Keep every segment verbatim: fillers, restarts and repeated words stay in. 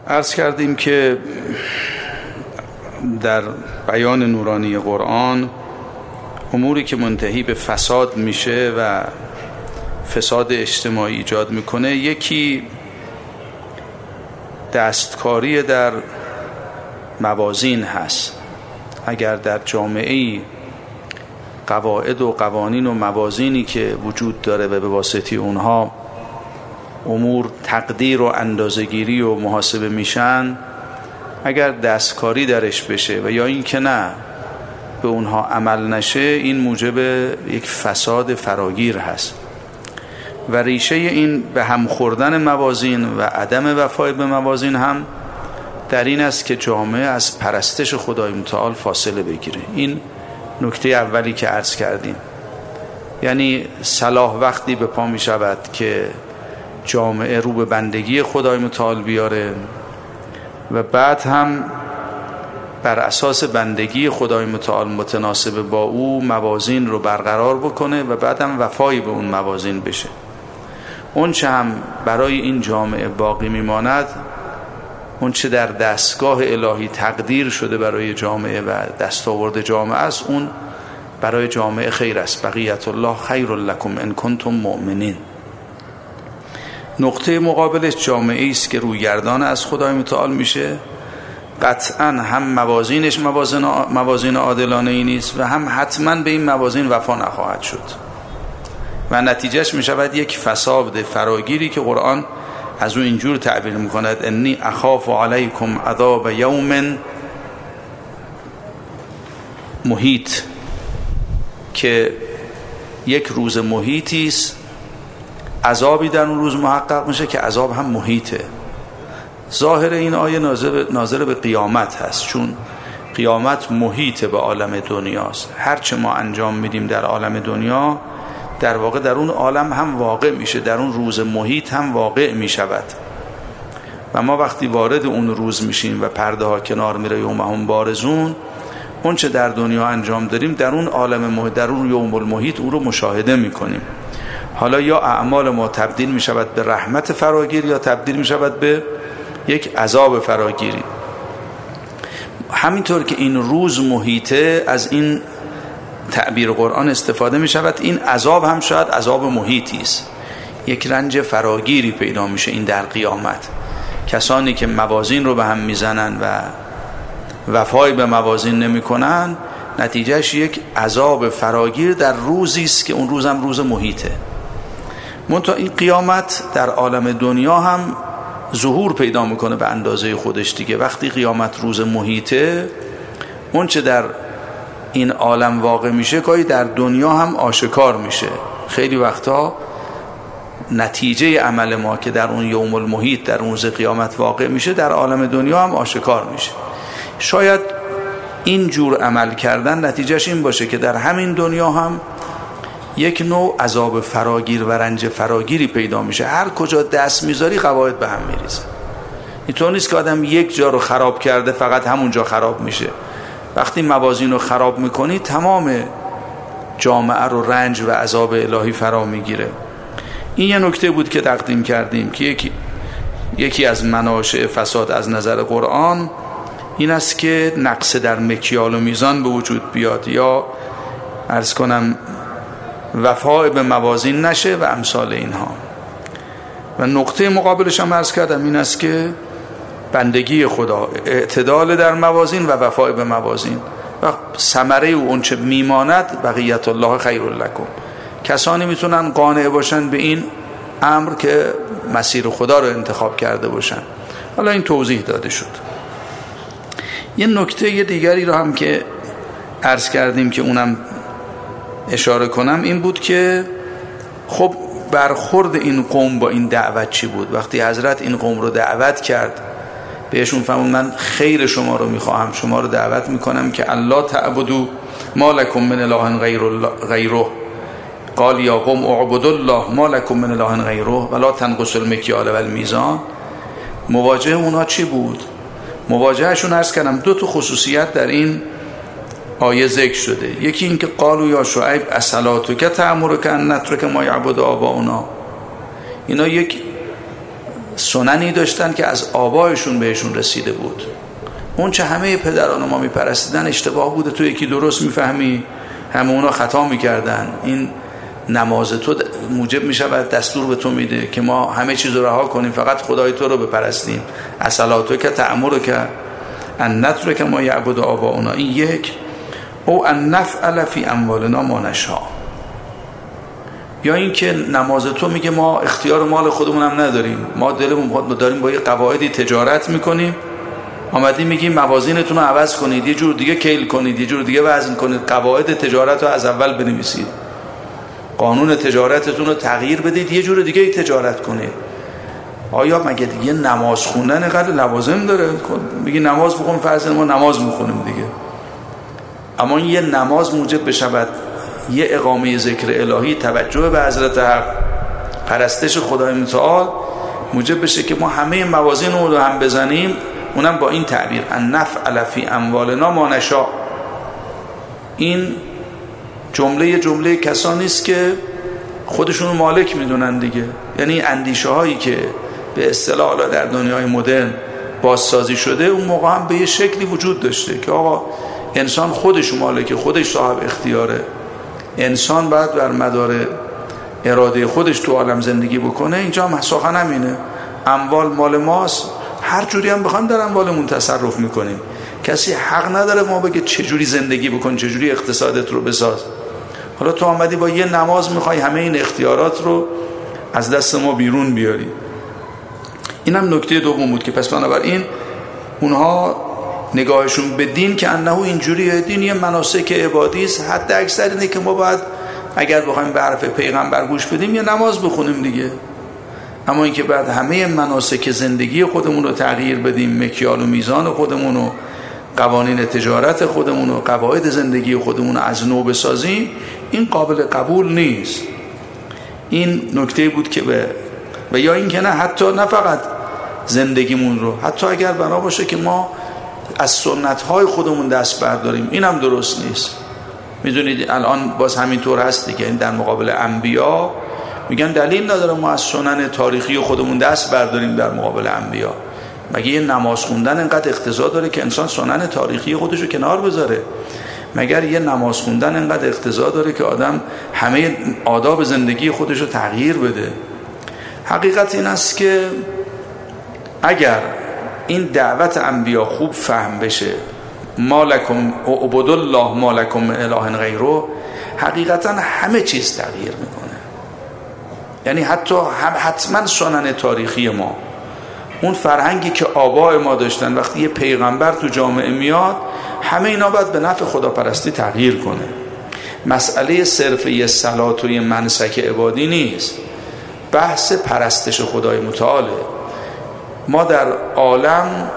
عرض کردیم که در بیان نورانی قرآن اموری که منتهی به فساد میشه و فساد اجتماعی ایجاد میکنه، یکی دستکاری در موازین هست. اگر در جامعه‌ای قواعد و قوانین و موازینی که وجود داره و به واسطه اونها امور تقدیر و اندازه‌گیری و محاسبه میشن، اگر دستکاری درش بشه و یا این که نه به اونها عمل نشه، این موجب یک فساد فراگیر هست. و ریشه این به هم خوردن موازین و عدم وفای به موازین هم در این است که جامعه از پرستش خدای متعال فاصله بگیره. این نکته اولی که عرض کردیم. یعنی صلاح وقتی به پا می شود که جامعه رو به بندگی خدای متعال بیاره و بعد هم بر اساس بندگی خدای متعال متناسب با او موازین رو برقرار بکنه و بعد هم وفایی به اون موازین بشه. اون چه هم برای این جامعه باقی میماند، اون چه در دستگاه الهی تقدیر شده برای جامعه و دستاورد جامعه است، اون برای جامعه خیر است. بقیت الله خیر لکم ان کنتم مؤمنین. نقطه مقابلش جامعه است که رویگردان از خدای متعال میشه، قطعا هم موازینش موازین موازین عادلانه ای نیست و هم حتما به این موازین وفا نخواهد شد و نتیجهش می شود یک فساد فراگیری که قرآن از او اینجور تعبیر می کند: انی اخاف علیکم عذاب یوم محیط، که یک روز محیطی است، عذابی در اون روز محقق میشه که عذاب هم محیطه. ظاهر این آیه ناظر, ناظر به قیامت هست، چون قیامت محیط به عالم دنیاست. هرچه ما انجام میدیم در عالم دنیا در واقع در اون عالم هم واقع میشه، در اون روز محیط هم واقع میشود. و ما وقتی وارد اون روز میشیم و پرده ها کنار میره، یوم هم بارزون، اون چه در دنیا انجام داریم در اون عالم محیط، در اون یوم المحیط اون رو مشاهده میکنیم. حالا یا اعمال ما تبدیل میشود به رحمت فراگیر یا تبدیل میشود به یک عذاب فراگیری. همینطور که این روز محیطه، از این تعبیر قرآن استفاده می شود. این عذاب هم شاید عذاب محیطی است، یک رنج فراگیری پیدا میشه این در قیامت. کسانی که موازین رو به هم میزنن و وفای به موازین نمی کنن، نتیجهش یک عذاب فراگیر در روزی است که اون روز هم روز محیطه. منتها این قیامت در عالم دنیا هم ظهور پیدا میکنه به اندازه خودش دیگه. وقتی قیامت روز محیطه، اون چه در این عالم واقع میشه گاهی در دنیا هم آشکار میشه. خیلی وقتا نتیجه عمل ما که در اون یوم المحیط، در اون روز قیامت واقع میشه، در عالم دنیا هم آشکار میشه. شاید این جور عمل کردن نتیجهش این باشه که در همین دنیا هم یک نوع عذاب فراگیر و رنج فراگیری پیدا میشه. هر کجا دست میذاری قواعد به هم میریزه. اینطور نیست که آدم یک جا رو خراب کرده فقط همون جا خراب میشه. وقتی موازین رو خراب میکنی، تمام جامعه رو رنج و عذاب الهی فرا میگیره. این یه نکته بود که تقدیم کردیم که یکی یکی از مناشئ فساد از نظر قرآن این است که نقص در مکیال و میزان به وجود بیاد، یا عرض کنم وفای به موازین نشه و امثال اینها. و نقطه مقابلش هم عرض کردم این است که بندگی خدا، اعتدال در موازین و وفای به موازین و ثمره اون چه میماند بقیت الله خیر لکم. کسانی میتونن قانع باشن به این امر که مسیر خدا رو انتخاب کرده باشن. حالا این توضیح داده شد. یه نکته دیگری رو هم که عرض کردیم که اونم اشاره کنم این بود که خب برخورد این قوم با این دعوت چی بود؟ وقتی حضرت این قوم رو دعوت کرد، بهشون فرمود من خیر شما رو میخواهم، شما رو دعوت میکنم که الله تعبدوا ما لکم من اله غیر غیره. قال یا قوم اعبدوا الله ما لکم من اله غیره ولا تنقصوا المکیال والمیزان. مواجهه اونها چی بود؟ مواجههشون عرض کردم دو تا خصوصیت در این آیه ذکر شده. یکی این که قالوا یا شعیب اصلاتک تأمرک ان نترک ما یعبد آباؤنا. اینا یک سننی داشتن که از آبایشون بهشون رسیده بود. اون چه همه پدران ما میپرستیدن اشتباه بوده، تو یکی درست میفهمی، همه اونا خطا میکردن. این نماز تو موجب میشود دستور به تو میده که ما همه چیز رو رها کنیم، فقط خدای تو رو بپرستیم. الصلاتو که تأمر که ان نترک ما یعبد آباؤنا. این یک. او ان نفعل فی اموالنا ما نشاء. یا این که نماز تو میگه ما اختیار مال خودمون هم نداریم، ما دلمون داریم با یه قواعدی تجارت میکنیم، آمدیم میگیم موازینتون رو عوض کنید، یه جور دیگه کیل کنید، یه جور دیگه وزن کنید، قواعد تجارت رو از اول بنویسید، قانون تجارتتون رو تغییر بدید، یه جور دیگه تجارت کنید. آیا مگه دیگه نماز خوندن اینقدر لوازم داره؟ میگی نماز بخون، فرض ما نماز میخونیم دیگه، اما این یه نماز موجب بشود یه اقامه ذکر الهی، توجه به حضرت حق، پرستش خدای متعال، موجب بشه که ما همه موازین رو هم بزنیم، اونم با این تعبیر ان نفعل فی اموالنا ما نشاء. این جمله جمله کسانی است که خودشون مالک میدونن دیگه. یعنی اندیشه هایی که به اصطلاح در دنیای مدرن بازسازی شده، اون موقع هم به یه شکلی وجود داشته که آقا انسان خودش مالک، خودش صاحب اختیاره، انسان باید بر مدار اراده خودش تو عالم زندگی بکنه. اینجا هم سخن همینه، اموال مال ماست، هر جوری هم بخوایم در اموالمون تصرف میکنیم. کسی حق نداره ما بگه چجوری زندگی بکن، چجوری اقتصادت رو بساز. حالا تو آمدی با یه نماز میخوای همه این اختیارات رو از دست ما بیرون بیاری. اینم نکته دوم بود که پس بنابراین اونها نگاهشون به دین که انه اینجوریه، دین یه مناسک عبادی است، حد اکثر اینه که ما باید اگر بخوایم به حرف پیغمبر گوش بدیم یه نماز بخونیم دیگه. اما اینکه بعد همه مناسک زندگی خودمون رو تغییر بدیم، مکیال و میزان خودمون و قوانین تجارت خودمون و قواعد زندگی خودمون رو از نو بسازیم، این قابل قبول نیست. این نکته بود که به و یا این که نه حتی نه فقط زندگیمون رو، حتی اگر بنا باشه که ما از سنت‌های خودمون دست برداریم، اینم درست نیست. میدونید الان باز همینطور هست دیگه، این در مقابل انبیا میگن دلیل نداره ما از سنن تاریخی خودمون دست برداریم در مقابل انبیا. مگه یه نماز خوندن اینقدر اقتضا داره که انسان سنن تاریخی خودشو کنار بذاره؟ مگر یه نماز خوندن اینقدر اقتضا داره که آدم همه آداب زندگی خودشو تغییر بده؟ حقیقت این است که اگر این دعوت انبیا خوب فهم بشه، مالکم عبد الله مالکم من اله غیره، حقیقتا همه چیز تغییر میکنه. یعنی حتی هم حتما سنن تاریخی ما، اون فرهنگی که آبای ما داشتن، وقتی یه پیغمبر تو جامعه میاد، همه اینا باید به نفع خداپرستی تغییر کنه. مسئله صرف یه صلات و یه منسک عبادی نیست، بحث پرستش خدای متعاله. ما در عالم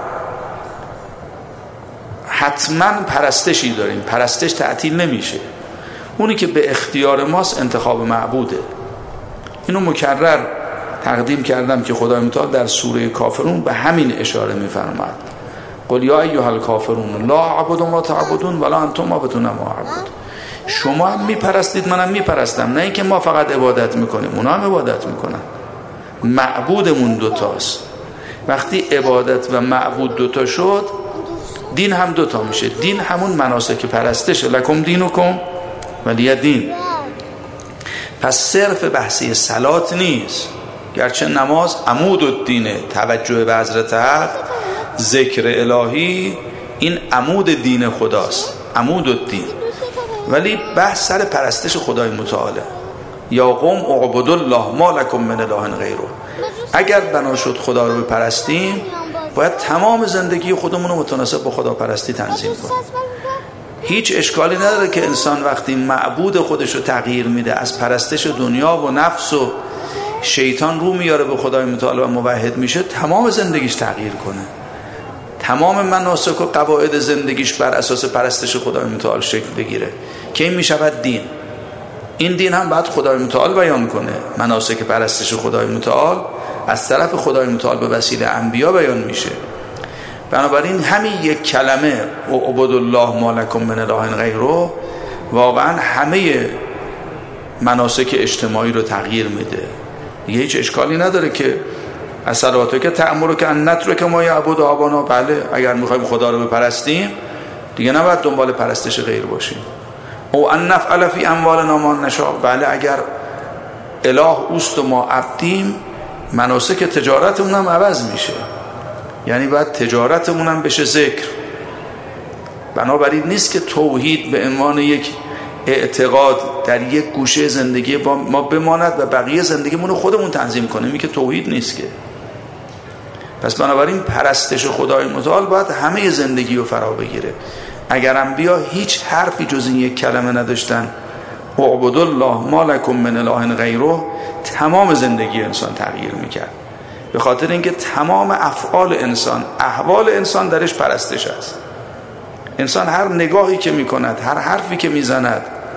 حتما پرستشی داریم، پرستش تعطیل نمیشه. اونی که به اختیار ماست انتخاب معبوده. اینو مکرر تقدیم کردم که خدای متعال در سوره کافرون به همین اشاره میفرماد. قل یا ایها الکافرون لا اعبد ما تعبدون ولا انتم عابدون ما اعبد. شما هم میپرستید، منم میپرستم، نه اینکه ما فقط عبادت میکنیم، اونا هم عبادت میکنن. معبودمون دوتاست. وقتی عبادت و معبود دوتا شد، دین هم دوتا میشه. دین همون مناسک پرستشه، لکم دینکم ولی دین. پس صرف بحثی صلات نیست، گرچه نماز عمود الدینه، توجه به حضرت حق، ذکر الهی، این عمود دین خداست، عمود الدین، ولی بحث سر پرستش خدای متعاله. یا قوم اعبدوا الله ما لکم من اله غیره. اگر بنا شد خدا رو بپرستیم، باید تمام زندگی خودمون رو متناسب با خدا پرستی تنظیم کنیم. هیچ اشکالی نداره که انسان وقتی معبود خودش رو تغییر میده، از پرستش دنیا و نفس و شیطان رو میاره به خدای متعال و موحد میشه، تمام زندگیش تغییر کنه، تمام مناسک و قواعد زندگیش بر اساس پرستش خدای متعال شکل بگیره که این میشود دین. این دین هم باید خدای متعال بیان کنه، مناسک پرستش خدای متعال از طرف خدای متعال به وسیله انبیا بیان میشه. بنابراین همین یک کلمه اعبدوا الله ما لکم من اله غیره واقعا همه مناسک اجتماعی رو تغییر میده. دیگه هیچ اشکالی نداره که الصلوات که تأمر که ان نترک ما یعبد آبانا، بله اگر میخوایم خدا رو بپرستیم دیگه نباید دنبال پرستش غیر باشیم. او ان نفعل فی اموالنا ما نشاء، بله اگر اله اوست و ما عبدیم مناسک تجارتمون هم عوض میشه، یعنی باید تجارتمون هم بشه ذکر. بنابراین نیست که توحید به عنوان یک اعتقاد در یک گوشه زندگی ما بماند و بقیه زندگیمون رو خودمون تنظیم کنیم، این که توحید نیست که. پس بنابراین پرستش خدای متعال باید همه زندگی رو فرا بگیره. اگر انبیا هیچ حرفی جز این یک کلمه نداشتن اعبدوا الله ما لکم من اله غیره، تمام زندگی انسان تغییر میکرد. به خاطر اینکه تمام افعال انسان، احوال انسان درش پرستش است. انسان هر نگاهی که میکند، هر حرفی که میزند،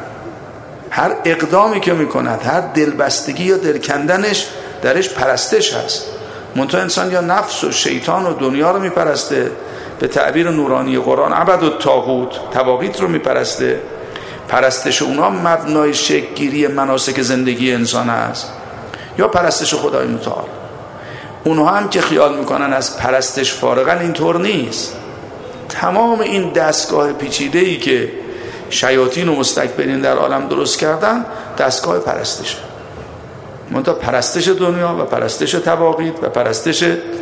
هر اقدامی که میکند، هر دلبستگی یا دلکندنش درش پرستش هست. منتها انسان یا نفس و شیطان و دنیا رو میپرسته، به تعبیر نورانی قرآن عبد و طاغوت، طواغیت رو میپرسته. پرستش اونا مبنای شکل گیری مناسک زندگی انسان هست، یا پرستش خدای متعال. اونها هم که خیال میکنن از پرستش فارغن، اینطور نیست. تمام این دستگاه پیچیده‌ای که شیاطین و مستکبرین در عالم درست کردن دستگاه پرستشه. منتها پرستش دنیا و پرستش طواغیت و پرستش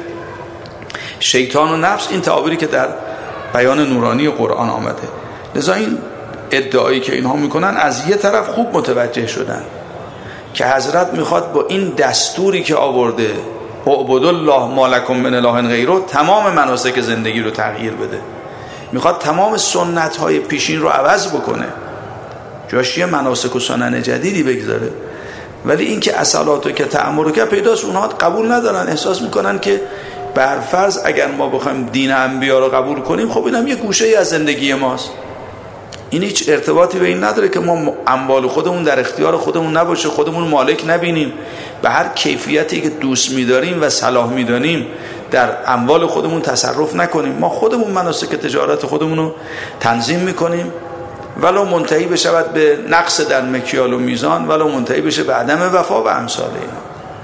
شیطان و نفس، این تعابیری که در بیان نورانی قرآن آمده. لذا این ادعایی که اینها میکنن از یه طرف خوب متوجه شدن که حضرت میخواد با این دستوری که آورده اعبدوا الله ما لکم من اله غیره تمام مناسک زندگی رو تغییر بده. میخواد تمام سنت های پیشین رو عوض بکنه، جاش یه مناسک و سنن جدیدی بگذاره. ولی این که اصالاتو که تأمر که پیداست، اونها قبول ندارن. احساس میکنن که برفرض اگر ما بخوایم دین انبیا رو قبول کنیم، خب اینم یه گوشه ای از زندگی ماست. این هیچ ارتباطی به این نداره که ما اموال خودمون در اختیار خودمون نباشه، خودمون مالک نبینیم، به هر کیفیتی که دوست می‌داریم و صلاح می‌دانیم در اموال خودمون تصرف نکنیم. ما خودمون مناسک تجارت خودمون رو تنظیم می‌کنیم، ولو منتهی بشود به نقص در مکیال و میزان، ولو منتهی بشه به عدم وفا و امثال اینا.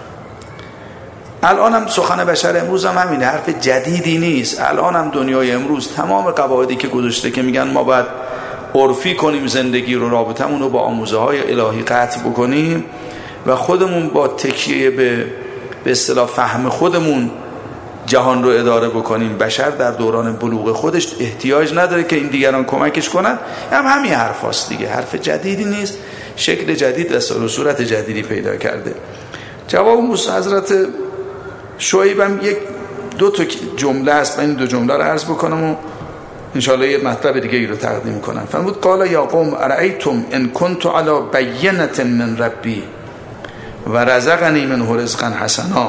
الان هم سخن بشر امروز هم همینه، حرف جدیدی نیست. الان هم دنیای امروز تمام قواعدی که گذاشته که میگن ما باید عرفی کنیم زندگی رو، رابطمون رو با آموزه های الهی قطع بکنیم و خودمون با تکیه به به اصطلاح فهم خودمون جهان رو اداره بکنیم. بشر در دوران بلوغ خودش احتیاج نداره که این دیگران کمکش کنن. هم همین حرف هاست دیگه، حرف جدیدی نیست، شکل جدید و صورت جدیدی پیدا کرده. جواب موسی حضرت شعیب هم یک دو تا جمله است، من این دو جمله رو عرض بکنم و انشاءالله یه مطلب دیگه ای رو تقدیم کنم. فرمود قال یا قوم ارأیتم ان کنت علی بینة من ربی و رزقنی منه رزقا حسنا.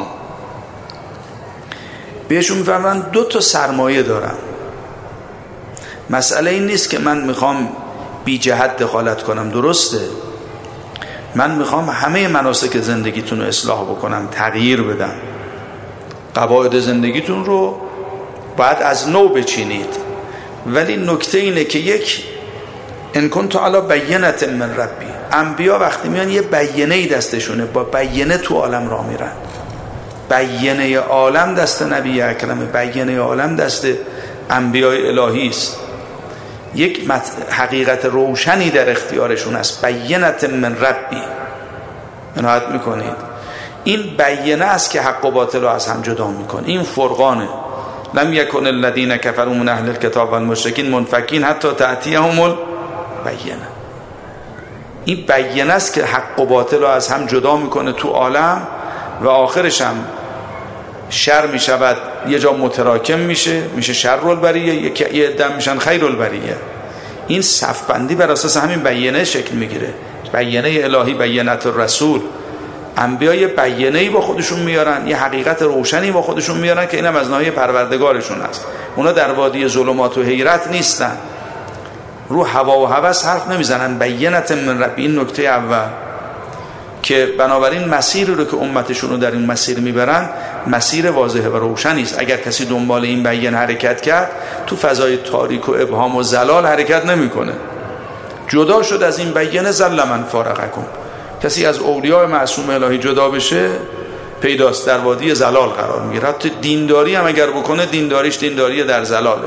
بهشون میفرمایند دو تا سرمایه دارم. مسئله این نیست که من میخوام بی جهت دخالت کنم، درسته، من میخوام همه مناسک زندگیتون رو اصلاح بکنم، تغییر بدم. قواعد زندگیتون رو باید از نو بچینید. ولی نکته اینه که یک ان کنت علی بینة من ربی، انبیا وقتی میان یه بیانه‌ای دستشونه، با بیانه تو عالم راه میرن. بیانه عالم دست نبی اکرم، بیانه عالم دست انبیای الهی است. یک حقیقت روشنی در اختیارشون است، بینة من ربی. عنایت میکنید این بیانه است که حق و باطل رو از هم جدا میکنه. این فرقانه. لم یکن الذین کفروا من اهل الکتاب والمشرکین منفکین حتی تأتیهم البینه. این بیانه است که حق و باطل رو از هم جدا میکنه تو عالم و آخرش هم شر میشود، یه جا متراکم میشه، میشه شر البریه، یه عده میشن خیر البریه. این صف بندی بر اساس همین بیانه شکل میگیره. بیانه الهی، بیانه الرسول. انبیا یه بیانه‌ای با خودشون میارن، یه حقیقت روشنی با خودشون میارن که اینم از ناحیه پروردگارشون است. اونا در وادی ظلمات و حیرت نیستن، رو هوا و هوس حرف نمیزنن. بینة من ربی، این نکته اول که بنابراین مسیر رو که امتشون رو در این مسیر میبرن مسیر واضحه و روشنی است. اگر کسی دنبال این بیان حرکت کرد تو فضای تاریک و ابهام و زلال حرکت نمیکنه. جدا شد از این بیانه زل من فارقکم. کسی از اولیاء معصوم الهی جدا بشه پیداست، در وادی زلال قرار میگیره. حتی دینداری هم اگر بکنه دینداریش دینداری در زلاله.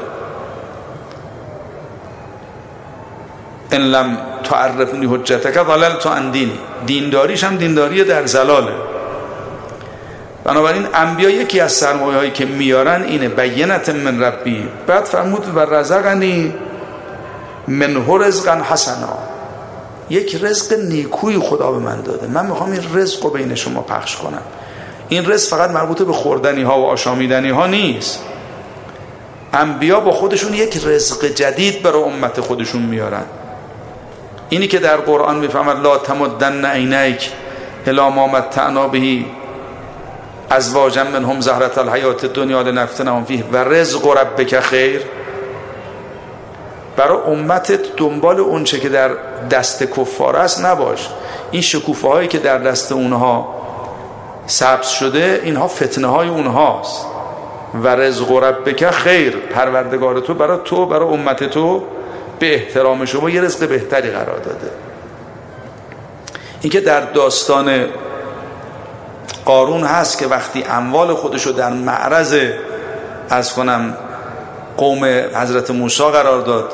ان لم تعرفنی حجتک ضللت عن دینی، دینداریش هم دینداری در زلاله. بنابراین انبیا یکی از سرمایه هایی که میارن اینه بینت من ربی. بعد فرمود و رزقنی منه رزقا حسنا، یک رزق نیکوی خدا به من داده، من میخوام این رزق رو بین شما پخش کنم. این رزق فقط مربوط به خوردنی ها و آشامیدنی ها نیست. انبیا با خودشون یک رزق جدید برای امت خودشون میارن. اینی که در قرآن میفهمد لا تمدن عینیک الی ما متعنا به ازواجا منهم زهرة الحیات الدنیا لنفتنهم فیه و رزق ربک خیر، برای امتت دنبال اون چه که در دست کفار است نباش. این شکوفه هایی که در دست اونها سبز شده اینها فتنه های اونهاست. و رزق ربک خیر، پروردگار تو برای تو برای امت تو به احترام شما یه رزق بهتری قرار داده. این که در داستان قارون هست که وقتی اموال خودشو در معرض از کنم قوم حضرت موسی قرار داد،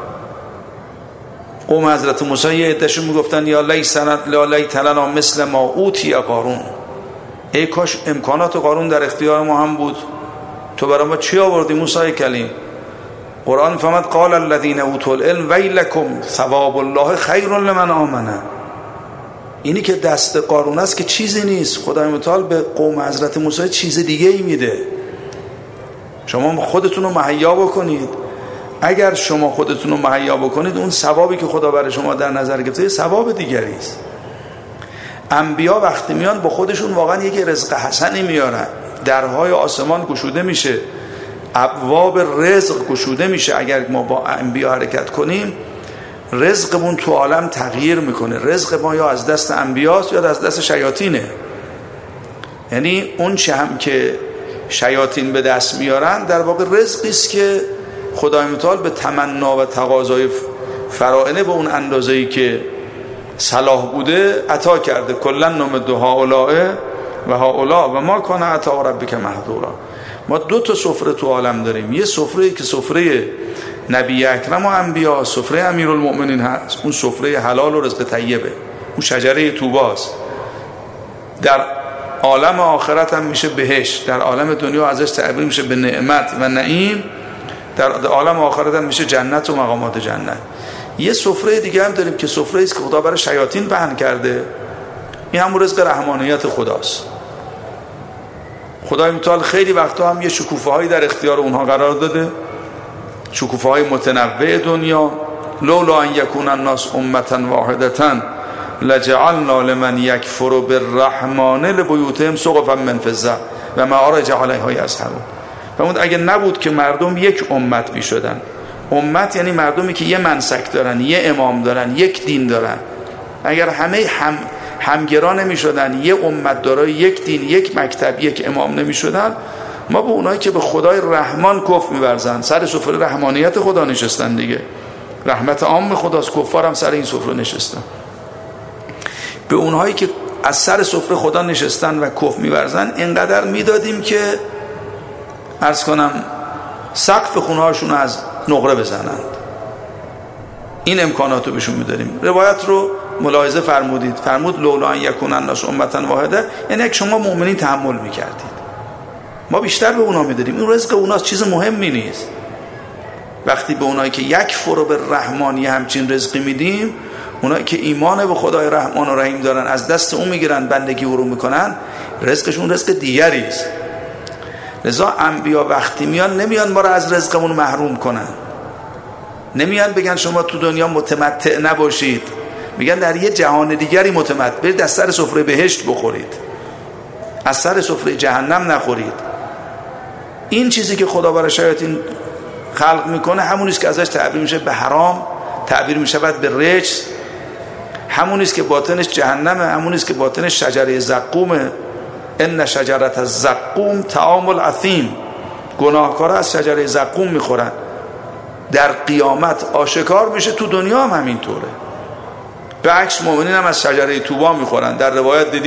قوم حضرت موسی یه عده‌شون میگفتن یا لیسنا لا لیت لنا مثل ما اوتی قارون، ای کاش امکانات قارون در اختیار ما هم بود، تو برای ما چی آوردی موسی کلیم؟ قرآن فرمود قال الذين اوتوا العلم ویلکم ثواب الله خیر لمن آمن. اینی که دست قارون است که چیزی نیست، خدای متعال به قوم حضرت موسی چیز دیگه ای میده. شما خودتون رو مهیا بکنید. اگر شما خودتون رو مهیا بکنید اون ثوابی که خدا برای شما در نظر گرفته ثواب دیگری است. انبیا وقتی میان با خودشون واقعا یک رزق حسنی میارن، درهای آسمان گشوده میشه، ابواب رزق گشوده میشه. اگر ما با انبیا حرکت کنیم رزقمون تو عالم تغییر میکنه. رزق ما یا از دست انبیاست یا از دست شیاطینه. یعنی اون چه هم که شیاطین به دست میارن در واقع رزقی است که خدای متعال به تمنا و تقاضای فرائنه به اون اندازه‌ای که صلاح بوده عطا کرده. کلا نمد هؤلاء و هؤلاء و ما کان عطا ربک محظورا. ما دو تا سفره تو عالم داریم، یه سفره که سفره نبی اکرم و انبیا، سفره امیرالمؤمنین هست، اون سفره حلال و رزق طیبه، اون شجره طوباست. در عالم آخرت هم میشه بهشت، در عالم دنیا ازش تعبیر میشه به نعمت و نعیم، در عالم آخرت هم میشه جنت و مقامات جنت. یه سفره دیگه هم داریم که سفره است که خدا برای شیاطین پهن کرده، این همون رزق رحمانیت خداست. خدای متعال خیلی وقتا هم یه شکوفه هایی در اختیار اونها قرار داده، شکوفه های متنوع دنیا. لولا ان یکون الناس امتا واحدة لجعلنا لمن یکفر بالرحمن لبیوتهم سقفا من فضة و معارج علیها یسحرون. فرمود اگه نبود که مردم یک امت می شدن. امت یعنی مردمی که یه منسک دارن، یه امام دارن، یک دین دارن. اگر همه هم همگرا نمی شدن، یه امت دارای یک دین، یک مکتب، یک امام نمی شدن، ما به اونایی که به خدای رحمان کفر می‌ورزن سر سفره رحمانیت خدا نشستن دیگه، رحمت عام خداست، کفار هم سر این سفره نشستن. به اونهایی که از سر سفره خدا نشستن و کفر می‌ورزن اینقدر میدادیم که عرض کنم سقف خونه‌هاشون از نقره بزنند. این امکاناتو بهشون میدادیم. روایت رو ملاحظه فرمودید، فرمود لولا ان یکون الناس امة واحده، یعنی اگه شما مؤمنین تحمل می‌کردید ما بیشتر به اونا میدادیم. این رزق اوناست، چیز مهمی نیست. وقتی به اونایی که یک فرو به رحمانی همچین رزقی میدیم، اونایی که ایمان به خدای رحمان و رحیم دارن از دست اون میگیرن، بندگی او رو میکنن، رزقشون رزق دیگری است. لذا انبیا وقتی میان نمیان ما رو از رزقمون محروم کنن، نمیان بگن شما تو دنیا متمتع نباشید، میگن در یه جهان دیگری متمتع، برید از سر سفره بهشت بخورید، از سر سفره جهنم نخورید. این چیزی که خدا برای شیاطین خلق میکنه همونیست که ازش تعبیر میشه به حرام، تعبیر میشه بعد به رجس، همونیست که باطنش جهنمه، همونیست که باطنش شجره زقومه. ان شجره الزقوم طعام الاثیم، گناهکارا از شجره زقوم میخورن. در قیامت آشکار میشه، تو دنیا هم همینطوره. به عکس مؤمنین هم از شجره طوبا میخورن. در روایت دیدید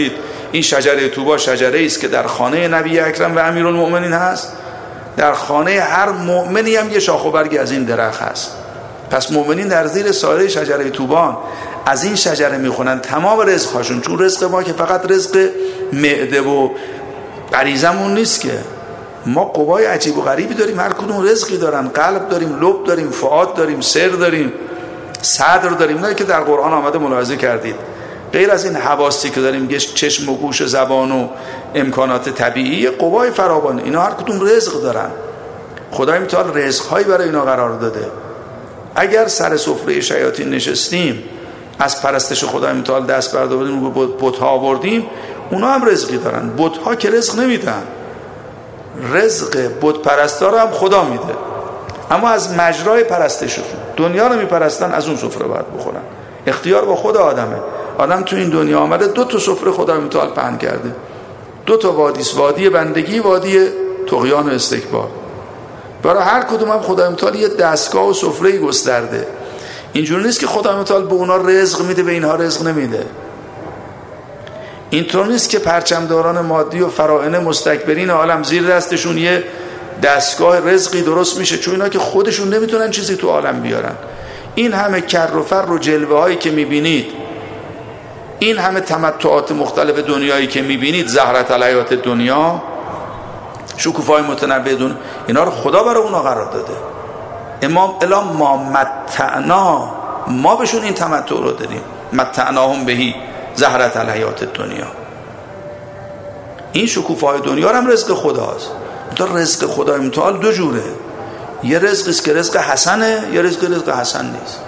این شجره طوبی شجره است که در خانه نبی اکرم و امیرالمؤمنین هست، در خانه هر مؤمنی هم یه شاخ و برگی از این درخت هست. پس مؤمنین در زیر سایه شجره طوبان از این شجره میخونن تمام رزق‌هاشون. چون رزق ما که فقط رزق معده و غریزمون نیست که، ما قوای عجیب و غریبی داریم، هر کدوم رزقی دارن. قلب داریم، لب داریم، فؤاد داریم، سر داریم، صدر داریم. نه که در قرآن آمده ملاحظه کردید. غیر از این حواسی که داریم، چشم و گوش و زبان و امکانات طبیعی، قوای فراوان، اینا هر کدوم رزق دارن. خدای متعال رزق‌هایی برای اینا قرار داده. اگر سر سفره شیاطین نشستیم، از پرستش خدای متعال دست برداریم و به بت‌ها آوردیم، اونا هم رزقی دارن. بت‌ها که رزق نمیدن، رزق بت پرستا رو هم خدا میده، اما از مجرای پرستششون دنیا رو میپرستن، از اون سفره باید بخورن. اختیار با خود آدمه. آدم تو این دنیا آمده، دو تا سفره خدای متعال پهن کرده، دو تا وادی، وادی بندگی، وادی طغیان و استکبار. برای هر کدوم هم خدای متعال یه دستگاه و سفره‌ای گسترده. اینجوری نیست که خدای متعال به اونا رزق میده به اینها رزق نمیده. اینطور نیست که پرچمداران مادی و فراعنه مستکبرین عالم زیر دستشون یه دستگاه رزقی درست میشه، چون اینا که خودشون نمیتونن چیزی تو عالم بیارن. این همه کر و فر و جلوه هایی که میبینید، این همه تمتعات مختلف دنیایی که میبینید، زهرت الحیات دنیا، شکوفای متنوع دنیا، اینا رو خدا برای اونا قرار داده. امام الا ما متعنا، ما بهشون این تمتع رو دادیم. متعناهم بهی زهرت الحیات دنیا. این شکوفای دنیا هم رزق خداست. تو رزق خدای متعال دو جوره، یه رزقی است که رزق حسنه، یه رزق رزق حسن نیست.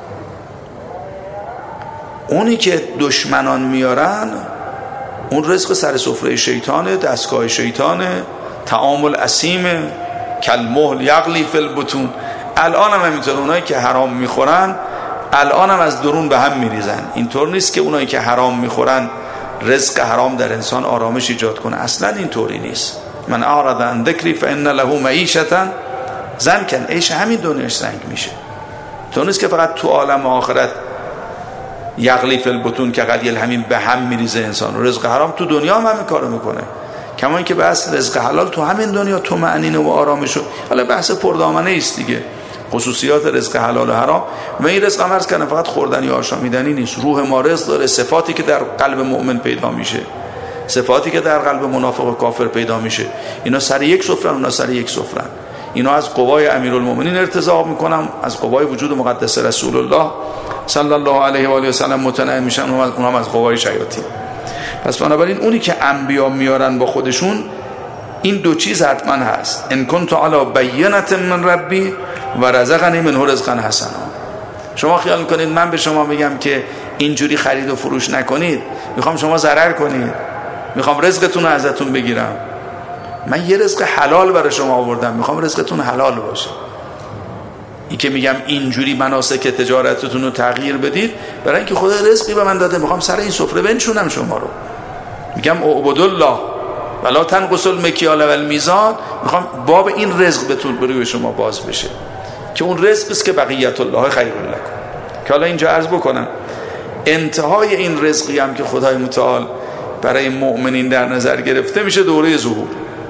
اونی که دشمنان میارن، اون رزق سر سفره شیطانه، دستگاه شیطانه، تعامل اسیمه، کالمهل یغلی فی البطون. الان هم همینطور، اونایی که حرام میخورن الان هم از درون به هم میریزن. اینطور نیست که اونایی که حرام میخورن رزق حرام در انسان آرامش ایجاد کنه، اصلا اینطوری نیست. من اعرض عن ذکری فان له معیشة ضنکا، عیش همین دنیاش زنگ میشه. تو نیست که فقط تو عالم آخرت یغلی فی البطون که قلیل همین به هم میریزه انسان. رزق حرام تو دنیا هم همین کارو میکنه، کما اینکه بحث رزق حلال تو همین دنیا تو معنینه و آرامش. حالا بحث پردامنه است دیگه، خصوصیات رزق حلال و حرام. و این رزق هم عرض کردم فقط خوردنی و آشامیدنی نیست. روح ما رزق داره، صفاتی که در قلب مؤمن پیدا میشه، صفاتی که در قلب منافق و کافر پیدا میشه، اینا سر یک سفرن، اونا سر یک سفرن. اینا از قوای امیرالمؤمنین ارتزاق میکنن، از قوای وجود مقدس رسول الله صلی الله علیه و آله و سلم متنعم میشن، اونها از قوای شیاطین. پس بنابراین اونی که انبیا میارن با خودشون، این دو چیز حتما هست. ان کنت علی بینة من ربی و رزقنی منه رزقا حسنا. شما خیال میکنید من به شما میگم که اینجوری خرید و فروش نکنید، میخوام شما ضرر کنید، میخوام رزقتون رو ازتون بگیرم. من یه رزق حلال برای شما آوردم، میخوام رزقتون حلال باشه. این که میگم اینجوری مناسک تجارتتون رو تغییر بدید، برای اینکه خدا رزقی به من داده، میخوام سر این سفره بنشونم شما رو. میگم اعبدوا الله ولا تنقصوا المکیال والمیزان، میخوام باب این رزق بتون برای شما باز بشه، که اون رزق است که بقیت الله خیر لکم. که حالا اینجا عرض بکنم انتهای این رزقی هم که خدای متعال برای مؤمنین در نظر گرفته میشه دوره ظهور.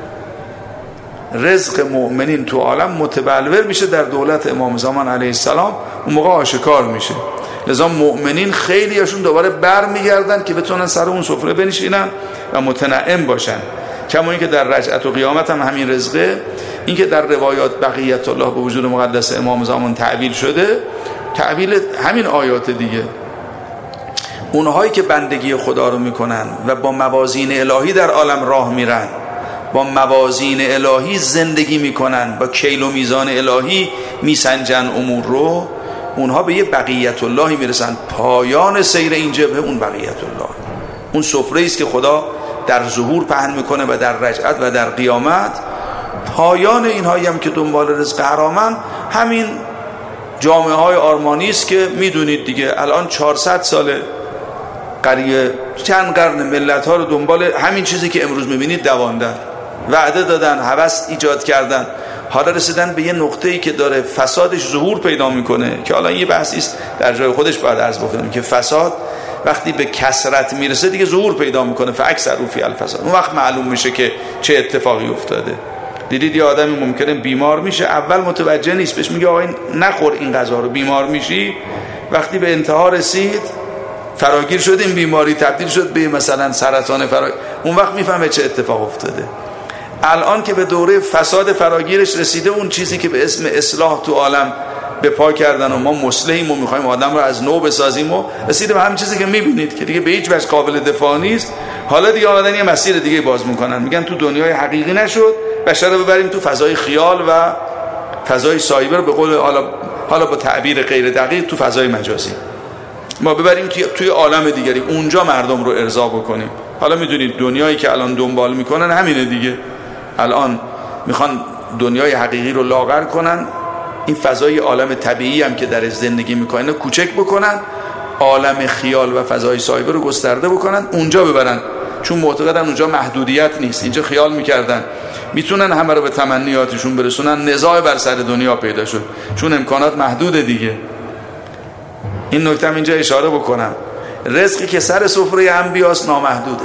رزق مؤمنین تو عالم متبلور میشه در دولت امام زمان علیه السلام، اون موقع آشکار میشه. لذا مؤمنین خیلی هاشون دوباره بر میگردن که بتونن سر اون سفره بنشینن و متنعم باشن. کما اینکه در رجعت و قیامت هم همین رزقه. این که در روایات بقیت الله به وجود مقدس امام زمان تعبیل شده، تعبیل همین آیات دیگه. اونهایی که بندگی خدا رو میکنن و با موازین الهی در عالم راه میرن، با موازین الهی زندگی میکنن، با کیل و میزان الهی میسنجن امور رو، اونها به یه بقیت اللهی میرسن. پایان سیر این جبهه اون بقیت الله، اون سفره است که خدا در ظهور پهن میکنه و در رجعت و در قیامت. پایان اینهایی هم که دنبال رزق حرامن، همین جامعه های آرمانی است که میدونید دیگه. الان چهارصد ساله قریه چند قرن ملت ها رو دنبال همین چیزی که امروز میبینید دواندن، وعده دادن، هوس ایجاد کردن. حالا رسیدن به یه نقطه‌ای که داره فسادش ظهور پیدا میکنه، که حالا این یه بحثی است در جای خودش باید عرض بکنم که فساد وقتی به کثرت میرسه دیگه ظهور پیدا میکنه، فاکثروا فی الفساد. اون وقت معلوم میشه که چه اتفاقی افتاده. دیدید یه آدمی ممکنه بیمار میشه، اول متوجه نیست، بهش میگه آقا نخور این غذا رو بیمار میشی. وقتی به انتها رسید فراگیر شد، این بیماری تبدیل شد به مثلا سرطان فراگیر، اون وقت میفهمه چه اتفاق افتاده. الان که به دوره فساد فراگیرش رسیده، اون چیزی که به اسم اصلاح تو عالم به پا کردن و ما مصلحیم و میخوایم آدم رو از نو بسازیم و رسیده به همین چیزی که میبینید که دیگه به هیچ وجه قابل دفاع نیست. حالا دیگه آمدن یه مسیر دیگه باز میکنن، میگن تو دنیای حقیقی نشد، بشر رو ببریم تو فضای خیال و فضای سایبر، به قول حالا حالا با تعبیر غیر دقیق تو فضای مجازی ما ببریم توی توی عالم دیگری، اونجا مردم رو ارضا بکنیم. حالا میدونید دنیایی که الان دنبال میکنن همینه دیگه، الان میخوان دنیای حقیقی رو لاغر کنن، این فضای عالم طبیعی هم که در زندگی میکنن کوچک بکنن، عالم خیال و فضای سایبر رو گسترده بکنن، اونجا ببرن، چون معتقدن اونجا محدودیت نیست. اینجا خیال میکردن میتونن همه رو به تمنیاتشون برسونن، نزاع بر سر دنیا پیدا شد چون امکانات محدوده دیگه. این نکته هم اینجا اشاره بکنم، رزقی که سر سفره انبیاست نامحدوده،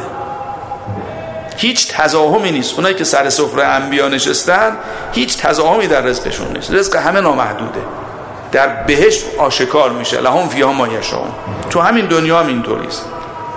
هیچ تزاحمی نیست. اونایی که سر سفره انبیا نشستن هیچ تزاحمی در رزقشون نیست، رزق همه نامحدوده، در بهشت آشکار میشه لهم فیها ما یشاءون، تو همین دنیا هم اینطوریست.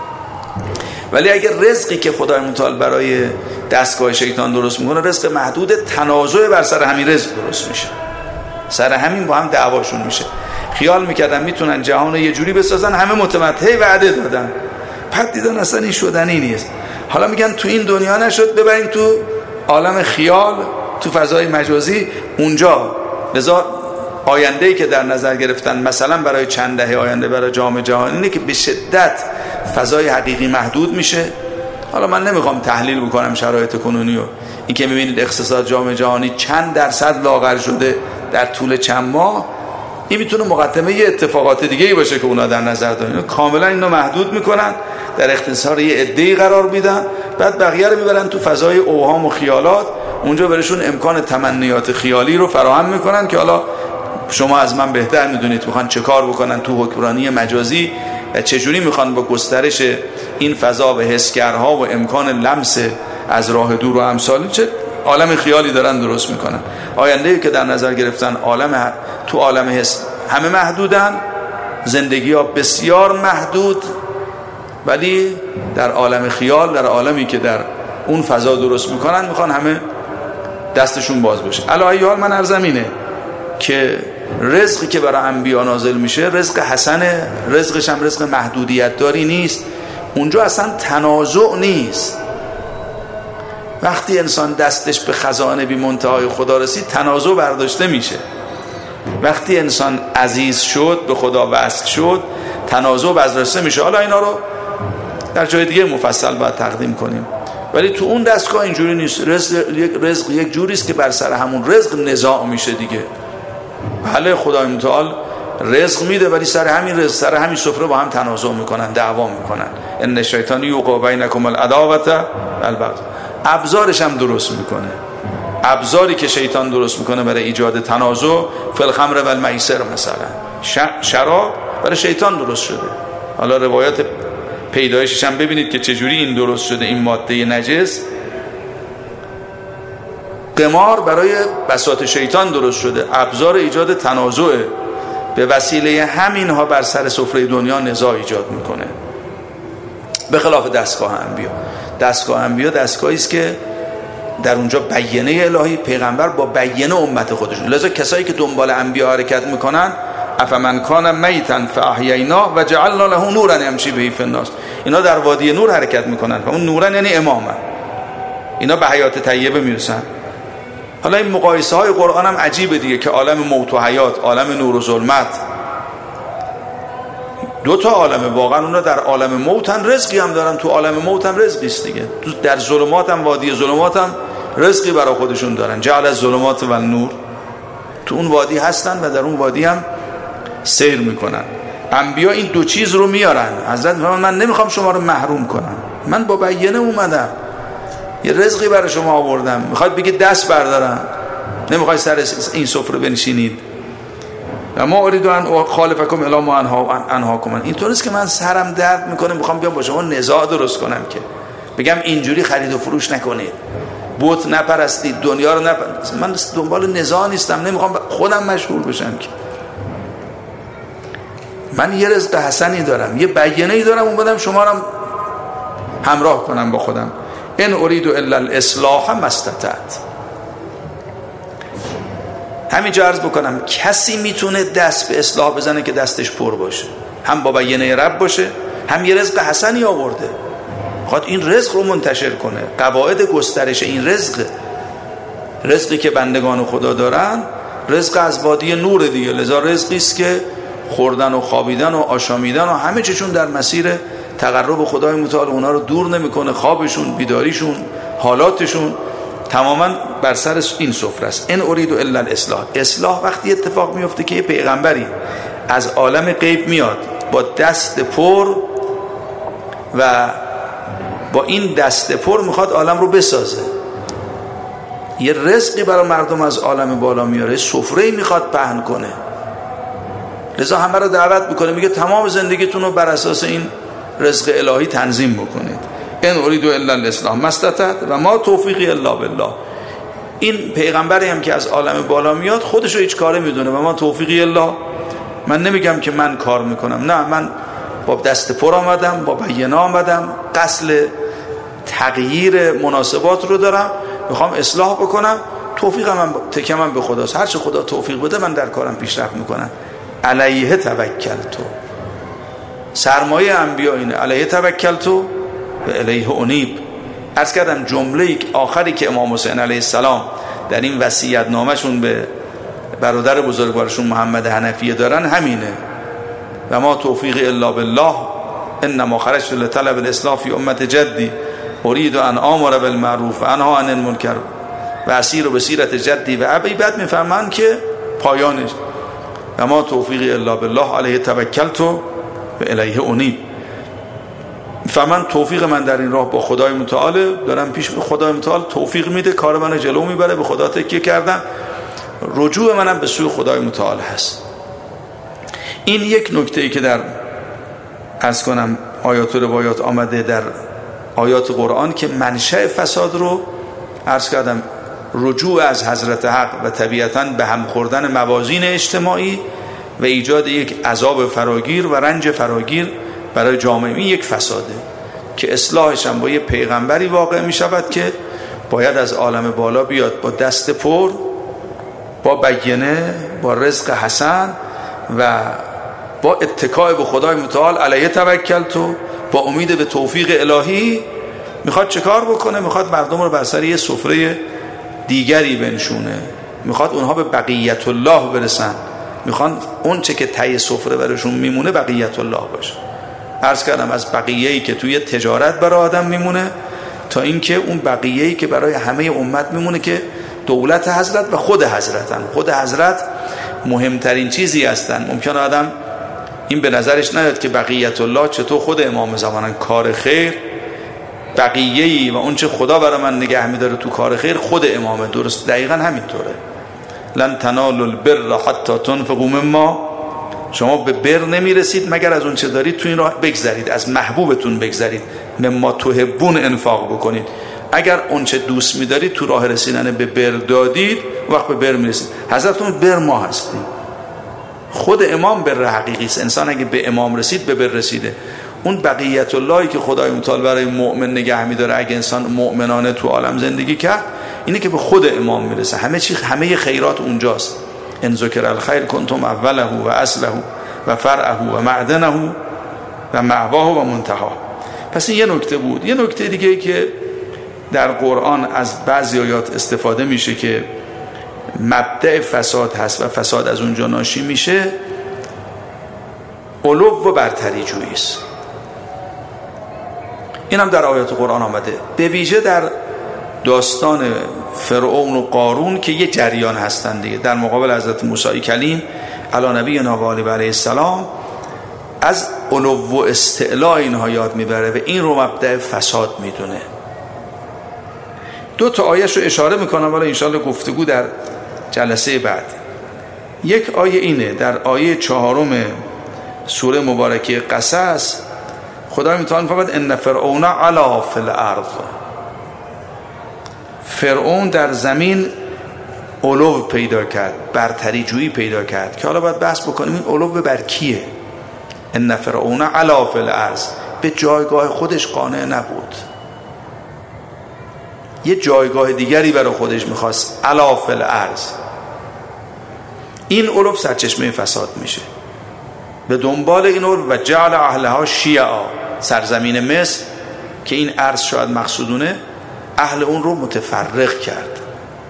ولی اگر رزقی که خدای متعال برای دستگاه شیطان درست میکنه رزق محدود، تنازع بر سر همین رزق درست میشه، سر همین با هم دعواشون میشه. خیال میکردن میتونن جهان رو یه جوری بسازن، همه متمتع وعده دادن، بعد دیدن اصلا این شدنی نیست. حالا میگن تو این دنیا نشد، ببریم تو عالم خیال، تو فضای مجازی، اونجا. لذا آینده‌ای که در نظر گرفتن مثلا برای چند دهه آینده برای جام جهانی اینه که به شدت فضای حقیقی محدود میشه. حالا من نمیخوام تحلیل بکنم شرایط کنونی و این که میبینید اقتصاد جام جهانی چند درصد لاغر شده در طول چند ماه، این میتونه مقدمه یه اتفاقات دیگه ای باشه که اونا در نظر دارن. کاملا اینو محدود میکنن، در اختصار یه عده‌ای قرار میدن، بعد بقیه رو میبرن تو فضای اوهام و خیالات، اونجا برشون امکان تمنیات خیالی رو فراهم میکنن که حالا شما از من بهتر میدونید میخوان چه کار بکنن تو حکمرانی مجازی و چجوری میخوان با گسترش این فضا و حسگرها و امکان لمس از راه دور و امثال چه عالم خیالی دارن درست میکنن. آینده‌ای که در نظر گرفتن عالم تو عالم حس همه محدودن، زندگی ها بسیار محدود، ولی در عالم خیال، در عالمی که در اون فضا درست میکنن، میخوان همه دستشون باز بشه. علی حال من عرضم اینه که رزقی که برای انبیا نازل میشه رزق حسنه، رزقش هم رزق محدودیت داری نیست، اونجا اصلا تنازع نیست. وقتی انسان دستش به خزانه بی منتهای خدا رسید تنازع برداشته میشه. وقتی انسان عزیز شد، به خدا وصل شد، تنازع برداشته میشه. حالا اینا رو در جای دیگه مفصل باید تقدیم کنیم، ولی تو اون دستگاه اینجوری نیست. رزق رزق یک جوری است که بر سر همون رزق نزاع میشه دیگه. بله خدای متعال رزق میده، ولی سر همین رزق، سر همین سفره با هم تنازع میکنن، دعوا میکنن. ان الشیطان یوقع بینکم العداوة والبغض. ابزارش هم درست میکنه، ابزاری که شیطان درست میکنه برای ایجاد تنازع، فی الخمر و المیسر مثلا، شراب برای شیطان درست شده. حالا روایات پیدایشش هم ببینید که چجوری این درست شده، این ماده نجس. قمار برای بساط شیطان درست شده، ابزار ایجاد تنازع، به وسیله همین ها بر سر سفره دنیا نزاع ایجاد میکنه. به خلاف دستگاه انبیا، دستگاه انبیا دستگاهی است که در اونجا بیانیه الهی، پیغمبر با بیانیه امت خودشون. لذا کسایی که دنبال انبیا حرکت میکنن، افمن کان میتا فاحییناه و جعلنا له نورا یمشی به فی الناس، اینا در وادی نور حرکت میکنن و اون نورا یعنی امامه، اینا به حیات طیبه میرسن. حالا این مقایسه های قرآن هم عجیبه دیگه که عالم موت و حیات، عالم نور و ظلمت، دو تا عالم. واقعا اونا در عالم موت هم رزقی هم دارن، تو عالم موت هم رزقی است دیگه. در ظلمات هم، وادی ظلمات هم رزقی برای خودشون دارن. جعل الظلمات و النور، تو اون وادی هستن و در اون وادی هم سیر میکنن. انبیا این دو چیز رو میارن. حضرت فرمان من نمیخوام شما رو محروم کنم، من با بیانیه اومدم، یه رزقی برای شما آوردم، میخواد بگید دست بردارم، نمیخوای سر این سفره بنشینید. و ما اريد ان خالفکم الی ما انهاکم. اینطور است که من سرم درد میکنه میخوام بیام با شما نزاع درست کنم که بگم اینجوری خرید و فروش نکنید، بت نپرستید، دنیا رو نپرستید. من دنبال نزاع نیستم، نمیخوام خودم مشغول بشم که من یه رزق حسنی دارم، یه بیانیه‌ای دارم، اون بدم شما رو همراه کنم با خودم. ان اريد الا الاصلاح ما استطعت. همینجا عرض بکنم کسی میتونه دست به اصلاح بزنه که دستش پر باشه، هم با بیانیه رب باشه، هم یه رزق حسنی آورده، خواهد این رزق رو منتشر کنه. قواعد گسترش این رزق، رزقی که بندگان خدا دارن رزق از وادی نور دیگه، لذا رزقی است که خوردن و خوابیدن و آشامیدن و همه چیشون در مسیر تقرب خدای متعال اونا رو دور نمیکنه. خوابشون، بیداریشون، حالاتشون تماما بر سر این سفره است. ان اريد الا الاصلاح. اصلاح وقتی اتفاق میفته که یه پیغمبری از عالم غیب میاد با دست پر و با این دست پر میخواد عالم رو بسازه، یه رزقی برای مردم از عالم بالا میاره، سفره‌ای میخواد پهن کنه. لذا همه رو دعوت میکنه، میگه تمام زندگیتون رو بر اساس این رزق الهی تنظیم بکنید. ان اريد الا الاصلاح ما استطعت و ما توفیقی الا بالله. این پیغمبری هم که از عالم بالا میاد خودش رو هیچ کاره میدونه و ما توفیقی الا. من نمیگم که من کار میکنم، نه، من با دست پر آمدم، با بیانیه آمدم، قصد تغییر مناسبات رو دارم، میخوام اصلاح بکنم، توفیقم من تکمم به خداست، هر چه خدا توفیق بده من در کارم پیشرفت میکنم. علیه توکلت. سرمایه انبیا اینه، علیه توکلت و الیه انیب. عرض کردم جمله آخری که امام حسین علیه السلام در این وصیت نامشون به برادر بزرگوارشون محمد حنفیه دارن همینه، و ما توفیق الا بالله انما خرجت لطلب الاصلاح فی امت جدی اريد ان امر بالمعروف و انها عن المنکر و اسیر بسیرت جدی و ابی. بعد میفهمن که پایانش و ما توفیق الا بالله علیه توکلت و الیه انیب. فمن توفیق من در این راه با خدای متعال دارم پیش، به خدای متعال توفیق میده، کار من جلو میبره، به خدا تکیه کردم، رجوع منم به سوی خدای متعال هست. این یک نکته ای که در از کنم آیات و روایات آمده در آیات قرآن که منشأ فساد رو عرض کردم رجوع از حضرت حق و طبیعتاً به هم خوردن موازین اجتماعی و ایجاد یک عذاب فراگیر و رنج فراگیر برای جامعه، این یک فساده که اصلاحش هم با یه پیغمبری واقع می شود که باید از عالم بالا بیاد با دست پر، با بیانیه، با رزق حسن و با اتکای به خدای متعال علیه توکلت و با امید به توفیق الهی. میخواد چه کار بکنه؟ میخواد مردم رو بر سر یه سفره دیگری بنشونه، میخواد اونها به بقیت الله برسن، میخوان اون چه که تای سفره برشون میمونه بقیت الله باشه. عرض کردم از بقیه‌ای که توی تجارت برای آدم میمونه تا اینکه اون بقیه‌ای که برای همه امت میمونه که دولت حضرت و خود حضرتن. خود حضرت مهمترین چیزی هستن. ممکنه آدم این به نظرش نیاد که بقیت الله چطور خود امام زمانن، کار خیر بقیه‌ای و اون چه خدا برای من نگه می‌داره تو کار خیر خود امامه. درست دقیقاً همینطوره. لن تنالوا البر حتی تنفقوا مما، شما به بر نمیرسید مگر از اون چه دارید تو این راه بگذرید، از محبوبتون بگذرید، مما تحبون انفاق بکنید. اگر اون چه دوست می‌دارید تو راه رسیدن به بر دادید، وقت به بر میرسید. حضرتون بر ما هستیم. خود امام بر حقیقی است. انسان اگه به امام رسید به بر رسیده. اون بقیت اللهی که خدای متعال برای مؤمن نگه می‌داره اگه انسان مؤمنانه تو عالم زندگی کرد، اینه که به خود امام میرسه. همه چی، همه خیرات اونجاست. ان ذکر الخیر کنتم اوله و اصله و فرعه و معدنه و معواه و منتها. پس این یه نکته بود. یه نکته دیگه که در قرآن از بعضی آیات استفاده میشه که مبدأ فساد هست و فساد از اونجا ناشی میشه، علو و برتری جویی است. این هم در آیات قرآن آمده، به ویژه در داستان فرعون و قارون که یه جریان هستن دیگه. در مقابل حضرت موسی کلیم علی نبینا و علیه السلام از علو و استعلاء اینها یاد میبره و این رو مبدأ فساد میدونه. دو تا آیه‌شو اشاره میکنم، ولی انشالله گفتگو در جلسه بعد. یک آیه اینه، در آیه چهارم سوره مبارکه قصص خدا میتوان فرمود ان فرعون علا فی الارض، فرعون در زمین علو پیدا کرد، برتری جویی پیدا کرد، که حالا باید بحث بکنیم این علو بر کیه. ان فرعون علا فی الارض، به جایگاه خودش قانع نبود، یه جایگاه دیگری برای خودش میخواست، علا فی الارض. این علو سرچشمه فساد میشه. به دنبال این علو و جعل اهلها شیعا، سرزمین مصر که این ارض شاید مقصودونه، اهل اون رو متفرق کرد.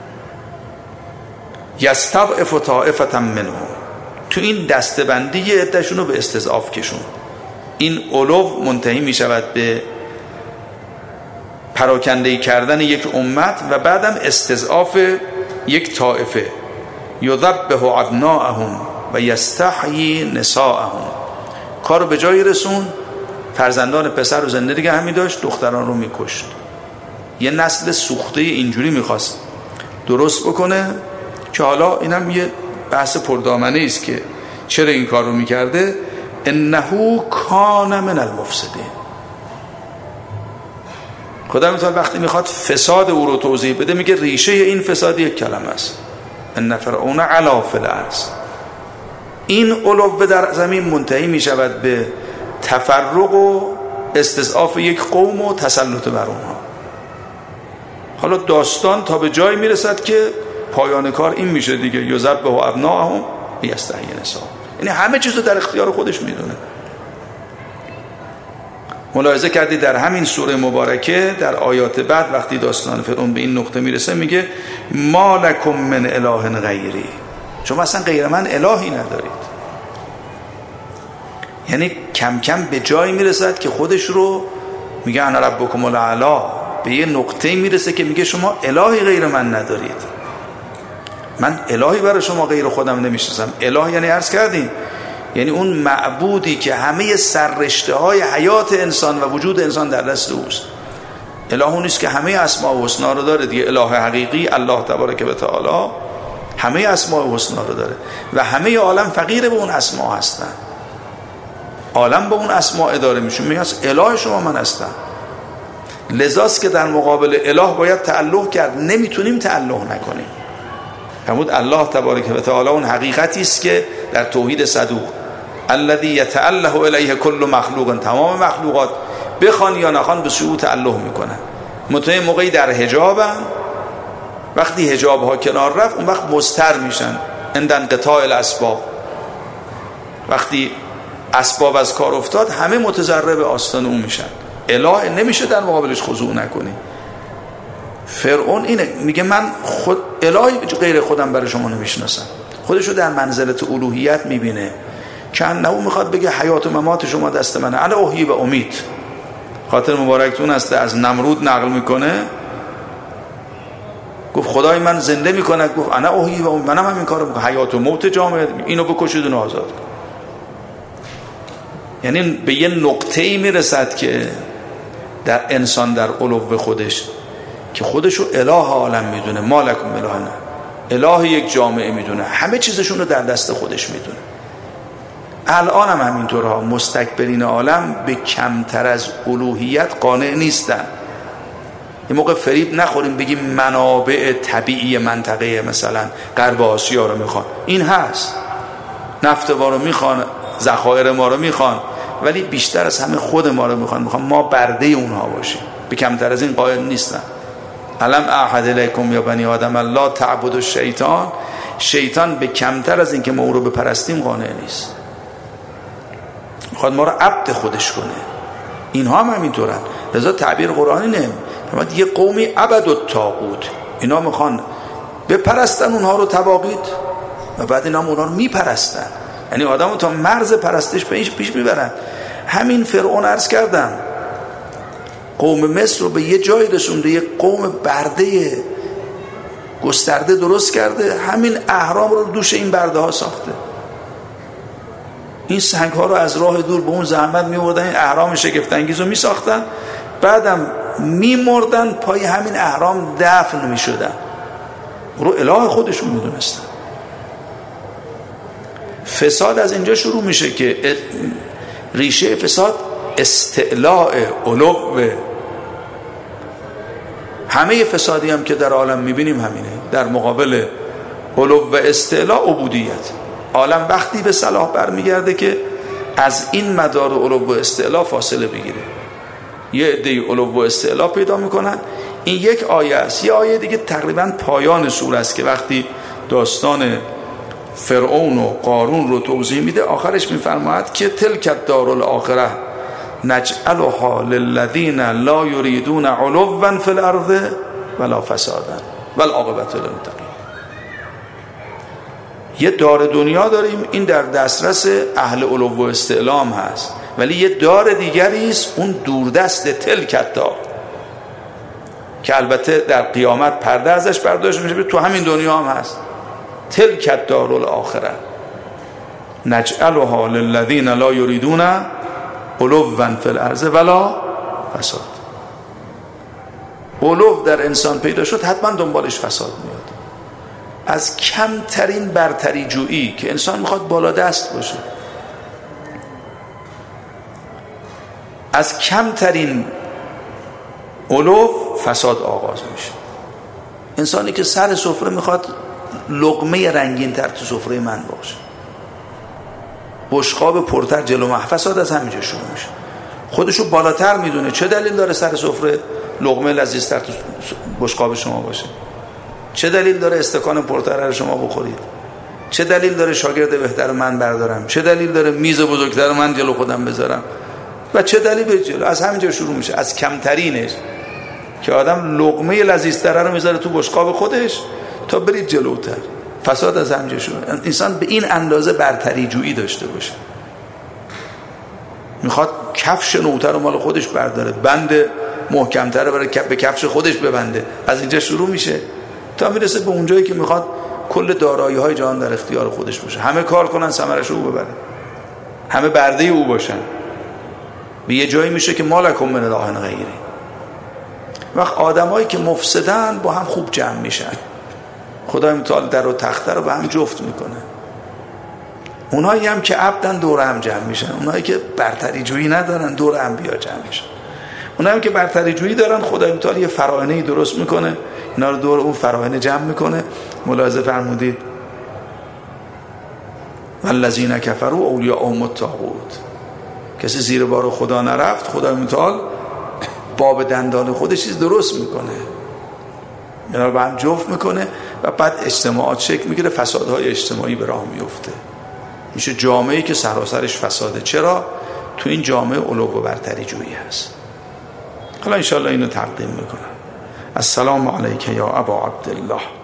یستضعف طائفة منهم، تو این دستبندی یه عده‌شون رو به استضعاف کشون. این علو منتهی می شود به پراکنده‌ای کردن یک امت و بعدم استضعاف یک طائفه. یذبح ابناءهم و یستحیی نساءهم، کارو به جایی رسون، فرزندان پسر رو زنده نگه می داشت، دختران رو می کشت. یه نسل سوخته اینجوری میخواست درست بکنه که حالا اینم یه بحث پردامنه است که چرا این کار رو میکرده. انه کان من المفسدین. خدا میتونه وقتی میخواد فساد او رو توضیح بده میگه ریشه این فساد یک کلمه است، ان فرعون علا فی الارض. این علو در زمین منتهی میشود به تفرق و استضعاف یک قوم و تسلط بر اونها. حالا داستان تا به جایی میرسد که پایان کار این میشه دیگه، یذبح ابناءهم و یستحیی نساءهم. یعنی همه چیز رو در اختیار خودش میدونه. ملاحظه کردی در همین سوره مبارکه در آیات بعد وقتی داستان فرعون به این نقطه میرسه میگه ما لکم من اله غیری، شما اصلا غیر من الهی ندارید. یعنی کم کم به جایی میرسد که خودش رو میگه انا ربکم الاعلی، به یه نقطه میرسه که میگه شما الهی غیر من ندارید، من الهی برای شما غیر خودم نمیشناسم. اله یعنی عرض کردیم یعنی اون معبودی که همه سررشته های حیات انسان و وجود انسان در دست اوست. اله اون نیست که همه اسماء و حسنا رو داره دیگه. اله حقیقی الله تبارک و تعالی همه اسماء و حسنا رو داره و همه عالم فقیر به اون اسماء هستن. عالم به اون اسماء اداره میشه، میگه اله شما من هستم. لذاست که در مقابل اله باید تعلق کرد، نمیتونیم تعلق نکنیم. فرمود الله تبارک و تعالی اون حقیقتی است که در توحید صدوق الذی یتأله الیه کل مخلوق، تمام مخلوقات بخوان یا نخوان به سوی تعلق میکنن. متأ موقعی در حجابن، وقتی حجاب ها کنار رفت اون وقت مضطر میشن عند انقطاع الاسباب. وقتی اسباب از کار افتاد همه متضرر آستان اون میشن. اله نمیشه در مقابلش خضوع نکنی. فرعون اینه میگه من خود الهی غیر خودم برای شما نمیشناسم. خودشو در منزلت الوهیت میبینه که انه میخواد بگه حیات و ممات شما دست منه، انا احیی و امید. خاطر مبارکتون است از نمرود نقل میکنه، گفت خدای من زنده میکنه، گفت انا احیی و امید، منم هم این کارو میکنم، حیات و موت جامعه، اینو بکشید و آزاد کن. یعنی به یه نقطه‌ای میرسد که در انسان در علو خودش که خودشو اله عالم میدونه، مالکم الهنا، اله یک جامعه میدونه، همه چیزشون رو در دست خودش میدونه. الان هم همینطورها مستکبرین عالم به کمتر از الوهیت قانع نیستن. یه موقع فریب نخوریم بگیم منابع طبیعی منطقه مثلا غرب آسیا رو میخوان، این هست، نفت ما رو میخوان، ذخایر ما رو میخوان، ولی بیشتر از همه خود ما رو میخوان، میخوان ما برده اونها باشیم. به کمتر از این قائل نیستن. علم احد الیکم یا بنی آدم لا تعبدوا الشیطان، شیطان به کمتر از این که ما او رو بپرستیم قانع نیست، میخواد ما رو عبد خودش کنه. اینها هم همینطورن. لذا تعبیر قرآنی نه، یه قومی عبد الطاغوت، اینا میخوان بپرستن اونها رو تواغیت و بعد اینا هم اونها رو میپرستن. یعنی آدمو تا مرز پرستش پیش پیش میبرن. همین فرعون عرض کردم قوم مصر رو به یه جای رسونده، یه قوم برده گسترده درست کرده، همین اهرام رو دوش این برده ها ساخته. این سنگ ها رو از راه دور به اون زحمت میوردن، این اهرام شگفت انگیز رو میساختن، بعدم میمردن پای همین اهرام دفن میشدن. او رو اله خودشون میدونستن. فساد از اینجا شروع میشه که ریشه فساد استعلاء علو. همه فسادی هم که در عالم میبینیم همینه، در مقابل علو و استعلاء عبودیت. عالم وقتی به صلاح برمیگرده که از این مدار علو و استعلاء فاصله بگیره، یه عده علو و استعلاء پیدا میکنن. این یک آیه است. یه آیه دیگه تقریبا پایان سوره است که وقتی داستان فرعون و قارون رو توضیح میده، آخرش میفرماید که تلک الدار الاخره نجعلها للذین لا یریدون علوا فی الارض ولا فسادا والعاقبة للمتقین. یه دار دنیا داریم، این در دسترس اهل علو و استعلام هست، ولی یه دار دیگری است، اون دوردست تلک الدار، که البته در قیامت پرده ازش برداشته میشه، تو همین دنیا هم هست. تلک الدار الاخره نجعلها للذین لا یریدون علوا فی الارض ولا فساد. علو در انسان پیدا شد، حتما دنبالش فساد میاد. از کمترین برتری جویی که انسان میخواد بالا دست باشه، از کمترین علو فساد آغاز میشه. انسانی که سر سفره میخواد لقمه رنگین تر تو سفره من باشه، بشقاب پرتر جلو من، فساد از همینجا شروع میشه. خودشو بالاتر میدونه. چه دلیل داره سر سفره لقمه لذیذتر تو بشقاب شما باشه؟ چه دلیل داره استکان پرتر رو شما بخورید؟ چه دلیل داره شاگرد بهتر من بردارم؟ چه دلیل داره میز بزرگتر من جلو خودم بذارم؟ و چه دلیل به جلو؟ از همینجا شروع میشه، از کمترینش، که آدم لقمه لذیذتر رو میذاره تو بشقاب خودش تا برید جلوتر. فساد از همینجا شروع. انسان به این اندازه برتری جویی داشته باشه، میخواد کفش نوتر رو مال خودش برداره، بند محکمتر رو برای به کفش خودش ببنده. از اینجا شروع میشه تا میرسه به اونجایی که میخواد کل دارایی های جهان در اختیار خودش باشه، همه کار کنن ثمرش رو ببرن، همه برده او باشن. به یه جایی میشه که مالکم من اله غیری. وقت آدمایی که مفسدن با هم خوب جمع میشن، خدای متعال در و تخته رو به هم جفت میکنه. اونایی هم که عبدن دور هم جمع میشن، اونایی که برتری جویی ندارن دور هم بیا جمع میشن. اونایی هم که برتری جویی دارن، خدای متعال یه فراعنه‌ای درست میکنه، اینا رو دور اون فراعنه جمع میکنه. ملاحظه فرمودید والذین کفروا اولیاءهم الطاغوت. کسی زیر بار خدا نرفت، خدای متعال باب دندان خودش چیز درست میکنه، اینا رو با هم جفت میکنه و بعد اجتماعات شکل میگیره، فسادهای اجتماعی به راه میفته. میشه جامعه‌ای که سراسرش فساده. چرا؟ تو این جامعه علو و برتری جویی هست. حالا انشاءالله اینو تقدیم میکنم. السلام علیک یا ابا عبدالله.